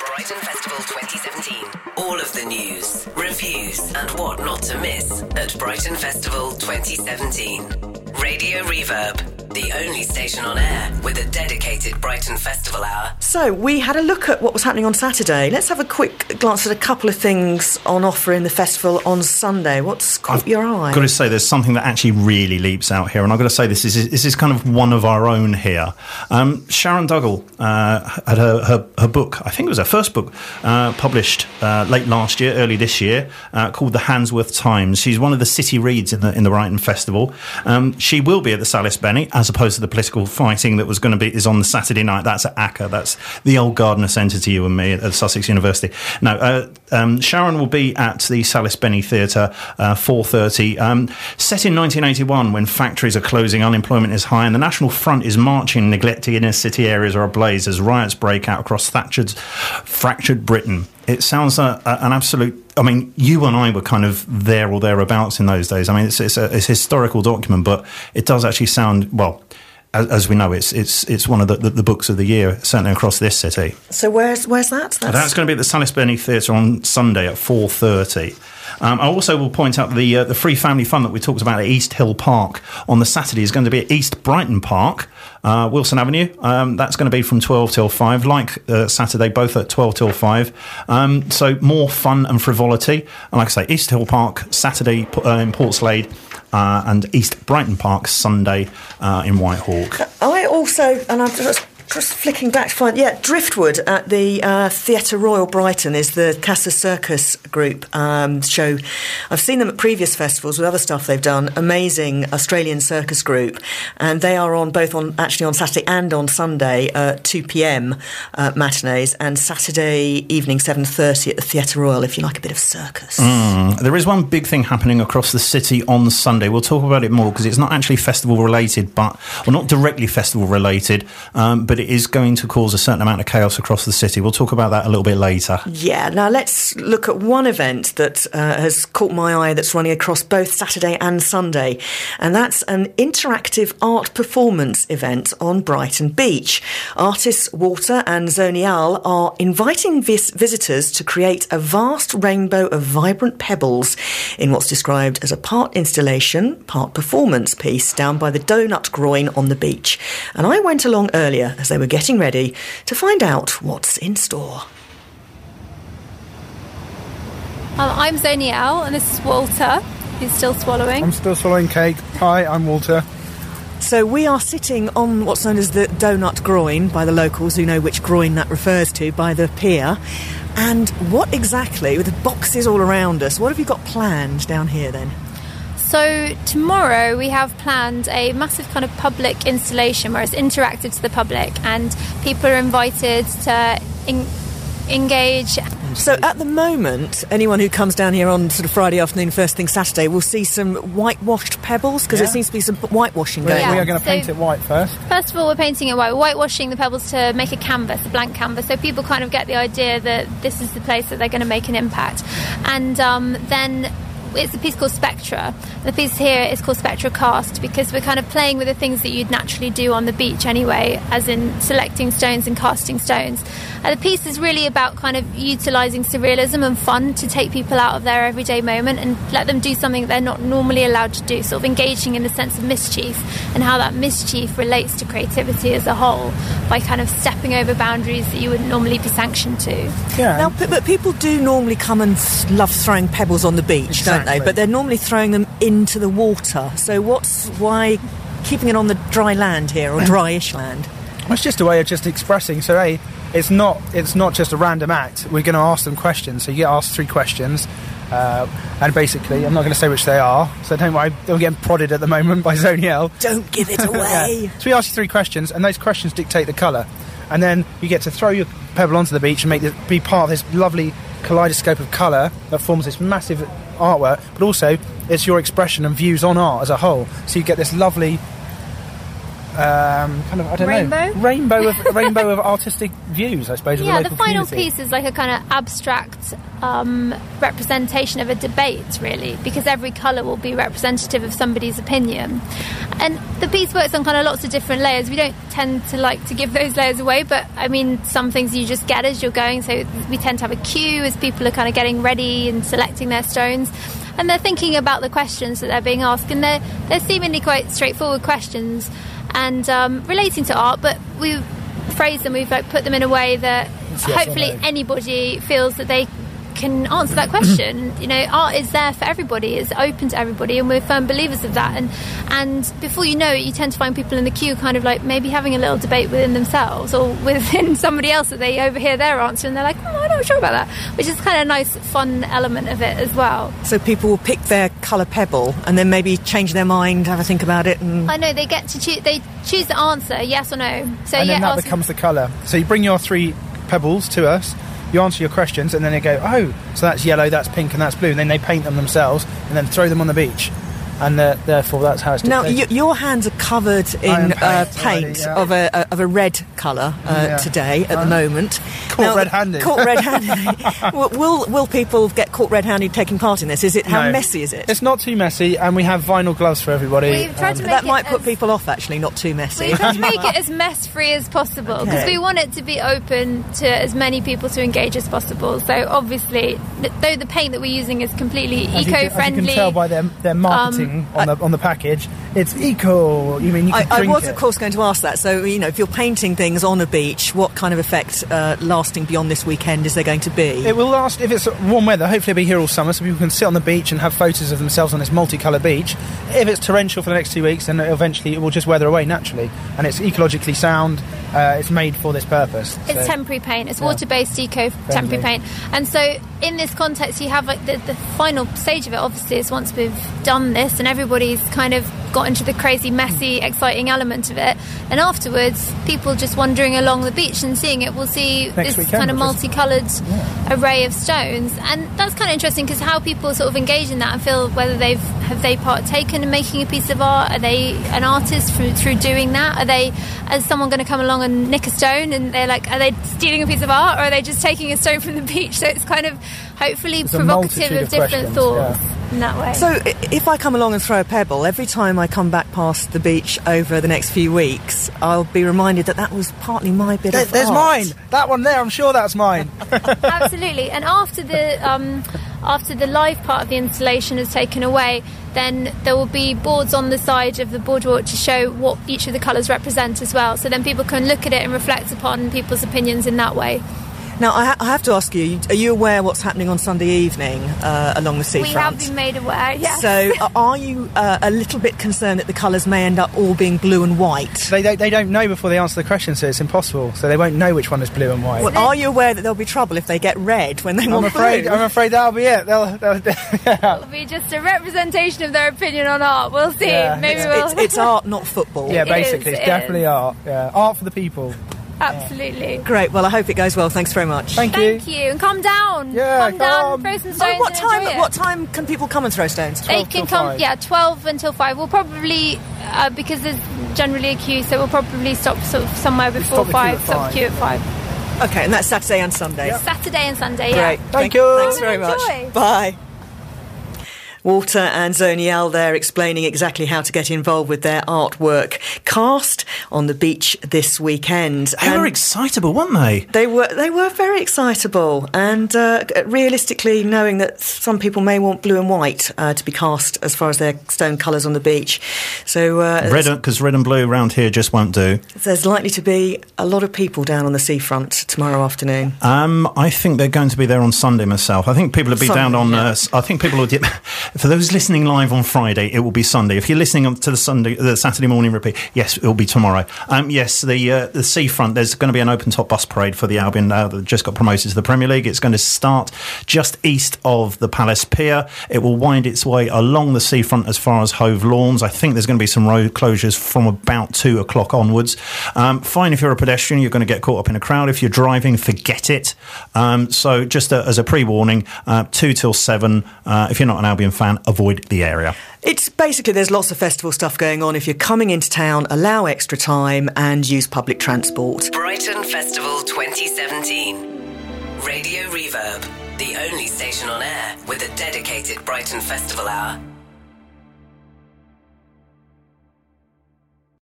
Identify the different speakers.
Speaker 1: Brighton Festival 2017. All of the news, reviews and what not to miss at Brighton Festival 2017. Radio Reverb, the only station on air with a dedicated Brighton Festival hour.
Speaker 2: So we had a look at what was happening on Saturday. Let's have a quick glance at a couple of things on offer in the festival on Sunday. What's caught your eye?
Speaker 3: I've got to say there's something that actually really leaps out here, and I've got to say this is kind of one of our own here. Sharon Duggal had her book, I think it was her first book, published late last year, early this year, called The Handsworth Times. She's one of the city reads in the Brighton Festival. She will be at the Salis Benny, as opposed to the political fighting that was going to be is on the Saturday night. That's at ACCA. That's the old Gardner Centre to you and me at Sussex University. No, Sharon will be at the Salis Benny Theatre, 4:30. Set in 1981, when factories are closing, unemployment is high, and the National Front is marching, neglected inner city areas are ablaze as riots break out across fractured Britain. It sounds an absolute... I mean, you and I were kind of there or thereabouts in those days. I mean, it's a historical document, but it does actually sound, well, as we know, it's one of the books of the year, certainly across this city. So where's that? That's going to be at the Salis Benny Theatre on Sunday at 4:30. I also will point out the free family fun that we talked about at East Hill Park on the Saturday is going to be at East Brighton Park, Wilson Avenue. That's going to be from 12 till 5, like Saturday, both at 12 till 5. So more fun and frivolity. And like I say, East Hill Park, Saturday in Portslade, and East Brighton Park, Sunday in Whitehawk. I also, and I'm just flicking back to find, Driftwood at the Theatre Royal Brighton is the Casa Circus group show. I've seen them at previous festivals with other stuff they've done. Amazing Australian circus group, and they are on actually on Saturday and on Sunday 2 p.m. Matinees, and Saturday evening 7:30 at the Theatre Royal if you like a bit of circus. There is one big thing happening across the city on Sunday. We'll talk about it more because it's not actually festival related, well, not directly festival related, but it is going to cause a certain amount of chaos across the city. We'll talk about that a little bit later. Yeah, now let's look at one event that has caught my eye that's running across both Saturday and Sunday, and that's an interactive art performance event on Brighton Beach. Artists Walter and Zonial are inviting visitors to create a vast rainbow of vibrant pebbles in what's described as a part installation, part performance piece down by the Donut Groin on the beach. And I went along earlier as they were getting ready to find out what's in store.
Speaker 4: I'm Zonial and this is Walter, who's still swallowing.
Speaker 5: I'm still swallowing cake. Hi, I'm Walter.
Speaker 2: So we are sitting on what's known as the Donut Groin by the locals who know which groin that refers to, by the pier. And what exactly, with the boxes all around us, what have you got planned down here then?
Speaker 4: So tomorrow we have planned a massive kind of public installation where it's interactive to the public and people are invited to engage.
Speaker 2: So at the moment, anyone who comes down here on sort of Friday afternoon, first thing Saturday, will see some whitewashed pebbles, because there seems to be some whitewashing going on.
Speaker 5: We are going to paint it white first.
Speaker 4: First of all, we're painting it white. We're whitewashing the pebbles to make a canvas, a blank canvas, so people kind of get the idea that this is the place that they're going to make an impact. And then it's a piece called Spectra. The piece here is called Spectra Cast because we're kind of playing with the things that you'd naturally do on the beach anyway, as in selecting stones and casting stones. The piece is really about kind of utilising surrealism and fun to take people out of their everyday moment and let them do something they're not normally allowed to do, sort of engaging in the sense of mischief and how that mischief relates to creativity as a whole by kind of stepping over boundaries that you wouldn't normally be sanctioned to.
Speaker 2: Yeah. Now, but people do normally come and love throwing pebbles on the beach, don't they? But they're normally throwing them into the water. So why keeping it on the dry land here, or dryish land?
Speaker 5: Well, it's just a way of just expressing. So, it's not just a random act. We're going to ask them questions. So you get asked 3 questions, and basically, I'm not going to say which they are. So don't worry, I'm getting prodded at the moment by Zoniel.
Speaker 2: Don't give it away.
Speaker 5: So we ask you 3 questions, and those questions dictate the colour. And then you get to throw your pebble onto the beach and be part of this lovely kaleidoscope of colour that forms this massive artwork. But also, it's your expression and views on art as a whole. So you get this lovely rainbow of artistic views, I suppose.
Speaker 4: Yeah,
Speaker 5: of
Speaker 4: the final
Speaker 5: community.
Speaker 4: piece is like a kind of abstract representation of a debate, really, because every colour will be representative of somebody's opinion. And the piece works on kind of lots of different layers. We don't tend to like to give those layers away, but I mean, some things you just get as you're going. So we tend to have a queue as people are kind of getting ready and selecting their stones. And they're thinking about the questions that they're being asked, and they're seemingly quite straightforward questions and relating to art, but we've phrased them, we've like put them in a way that hopefully anybody feels that they can answer that question. You know, art is there for everybody, it's open to everybody, and we're firm believers of that. And before you know it, you tend to find people in the queue kind of like maybe having a little debate within themselves or within somebody else that they overhear their answer, and they're like, I'm not sure about that, which is kind of a nice fun element of it as well.
Speaker 2: So people will pick their colour pebble and then maybe change their mind, have a think about it, and
Speaker 4: I know they get to choose the answer, yes or no. So
Speaker 5: and then that becomes the colour. So you bring your 3 pebbles to us, you answer your questions, and then they go, oh, so that's yellow, that's pink, and that's blue, and then they paint them themselves and then throw them on the beach. And therefore that's how it's dictated.
Speaker 2: Now, your hands are covered in paint of a red colour today at the moment.
Speaker 5: Caught red-handed.
Speaker 2: Caught red-handed. will people get caught red-handed taking part in this? How messy is it?
Speaker 5: It's not too messy, and we have vinyl gloves for everybody.
Speaker 4: We've tried to make
Speaker 2: that might put people off, actually, not too messy.
Speaker 4: We try to make it as mess-free as possible, because we want it to be open to as many people to engage as possible. So obviously, though the paint that we're using is completely eco-friendly...
Speaker 5: As you can tell by their marketing on the package, it's eco. You mean you can drink
Speaker 2: I was,
Speaker 5: it.
Speaker 2: of course, going to ask that. So, you know, if you're painting things on a beach, what kind of effect lasting beyond this weekend is there going to be?
Speaker 5: It will last, if it's warm weather, hopefully it'll be here all summer, so people can sit on the beach and have photos of themselves on this multicoloured beach. If it's torrential for the next 2 weeks, then eventually it will just weather away naturally. And it's ecologically sound. It's made for this purpose.
Speaker 4: It's temporary paint. It's water-based eco-temporary paint. And so in this context, you have like the final stage of it, obviously, is once we've done this and everybody's kind of got into the crazy, messy, exciting element of it, and afterwards, people just wandering along the beach and seeing it will see this kind of multicoloured array of stones. And that's kind of interesting, because how people sort of engage in that and feel whether have they partaken in making a piece of art? Are they an artist through doing that? Is someone going to come along and nick a stone and they're like, are they stealing a piece of art, or are they just taking a stone from the beach? So it's kind of hopefully provocative of different thoughts in that way.
Speaker 2: So if I come along and throw a pebble, every time I come back past the beach over the next few weeks, I'll be reminded that was partly my bit of
Speaker 5: There's
Speaker 2: art.
Speaker 5: mine! That one there, I'm sure that's mine.
Speaker 4: Absolutely. And after the live part of the installation is taken away, then there will be boards on the side of the boardwalk to show what each of the colours represent as well. So then people can look at it and reflect upon people's opinions in that way.
Speaker 2: Now, I have to ask you, are you aware what's happening on Sunday evening along the seafront?
Speaker 4: We have been made aware, yes.
Speaker 2: So are you a little bit concerned that the colours may end up all being blue and white?
Speaker 5: They don't know before they answer the question, so it's impossible. So they won't know which one is blue and white.
Speaker 2: Well, are you aware that there'll be trouble if they get red when they want blue?
Speaker 5: I'm afraid that'll be it.
Speaker 4: It'll be just a representation of their opinion on art. We'll see.
Speaker 5: Yeah.
Speaker 4: Maybe
Speaker 2: it's art, not football.
Speaker 5: Yeah, basically. It's definitely art. Yeah. Art for the people.
Speaker 4: Absolutely.
Speaker 2: Great. Well, I hope it goes well. Thanks very much.
Speaker 5: Thank you.
Speaker 4: And come down.
Speaker 5: Yeah,
Speaker 4: come down, throw some stones.
Speaker 2: What time can people come and throw stones?
Speaker 4: They can come, 12 until 5. We'll probably, because there's generally a queue, so we'll probably stop sort of somewhere before 5. Stop the queue at 5.
Speaker 2: Okay, and that's Saturday and Sunday.
Speaker 4: Yep. Saturday and Sunday,
Speaker 2: Great.
Speaker 5: Thank you.
Speaker 2: Thanks very much. Bye. Walter and Zoniel there explaining exactly how to get involved with their artwork cast on the beach this weekend.
Speaker 3: They were excitable, weren't they?
Speaker 2: They were very excitable, and realistically knowing that some people may want blue and white to be cast as far as their stone colours on the beach. So
Speaker 3: because red and blue around here just won't do.
Speaker 2: There's likely to be a lot of people down on the seafront tomorrow afternoon.
Speaker 3: I think they're going to be there on Sunday myself. I think people will be down on... I think people will... For those listening live on Friday, it will be Sunday. If you're listening to the Saturday morning repeat, yes, it will be tomorrow. Yes, the seafront, there's going to be an open-top bus parade for the Albion that just got promoted to the Premier League. It's going to start just east of the Palace Pier. It will wind its way along the seafront as far as Hove Lawns. I think there's going to be some road closures from about 2 o'clock onwards. Fine if you're a pedestrian, you're going to get caught up in a crowd. If you're driving, forget it. So just as a pre-warning, 2 till 7, if you're not an Albion fan, avoid the area.
Speaker 2: It's basically, there's lots of festival stuff going on. If you're coming into town, allow extra time and use public transport.
Speaker 1: Brighton Festival 2017. Radio Reverb, the only station on air with a dedicated Brighton Festival hour.